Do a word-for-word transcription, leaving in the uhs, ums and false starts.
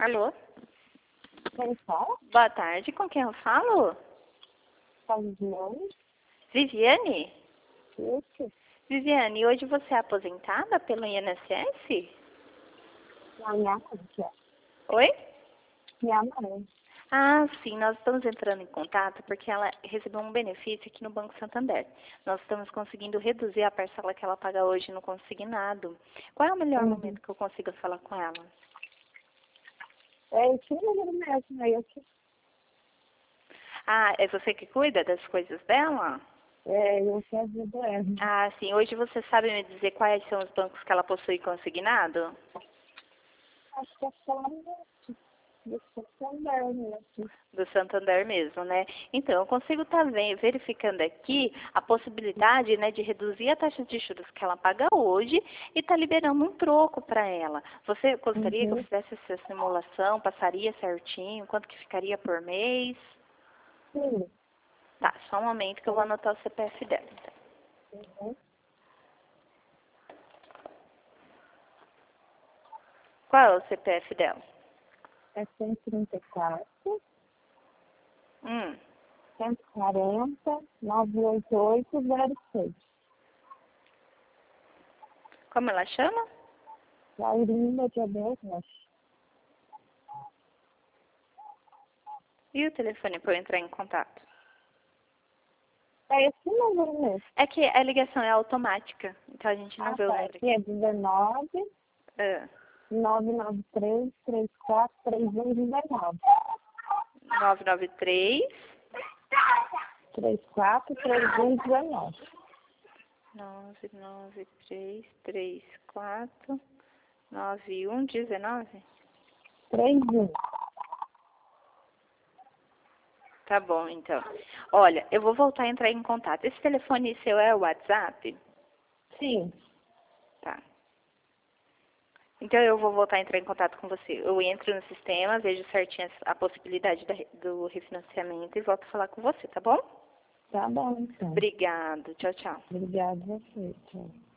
Alô? Quem fala? Boa tarde, com quem eu falo? Viviane? Viviane? Isso. Viviane, hoje você é aposentada pelo I N S S? A minha mãe, que é. Oi? Minha mãe. Ah, sim, nós estamos entrando em contato porque ela recebeu um benefício aqui no Banco Santander. Nós estamos conseguindo reduzir a parcela que ela paga hoje no consignado. Qual é o melhor Uhum. momento que eu consigo falar com ela? É esse número mesmo, aí eu que... Ah, é você que cuida das coisas dela? É, eu que ajudo ela. Ah, sim. Hoje você sabe me dizer quais são os bancos que ela possui consignado? Acho que é só do do Santander mesmo. Do Santander mesmo, né? Então, eu consigo estar verificando aqui a possibilidade, né, de reduzir a taxa de juros que ela paga hoje e estar liberando um troco para ela. Você gostaria que eu Uhum. fizesse essa simulação? Passaria certinho? Quanto que ficaria por mês? Sim. Tá, só um momento que eu vou anotar o C P F dela. Uhum. Qual é o C P F dela? É cento e trinta e quatro, Hum, cento e quarenta, novecentos e oitenta e oito, zero seis. como ela chama? Laurinda de Abel Rocha. E o telefone para eu entrar em contato? É esse número mesmo. É que a ligação é automática, então a gente não Ah, vê o tá. número Aqui aqui. é dezenove, Ah, nove nove três, três quatro, três um, dezenove. nove nove três, três quatro, três um, dezenove. nove nove três, três quatro, nove um, dezenove. três um. Tá bom, então. Olha, eu vou voltar a entrar em contato. Esse telefone seu é o WhatsApp? Sim. Tá. Então eu vou voltar a entrar em contato com você. Eu entro no sistema, vejo certinho a possibilidade da- do refinanciamento e volto a falar com você, tá bom? Tá bom, então. Obrigado. Tchau, tchau. Obrigada a você. Tchau.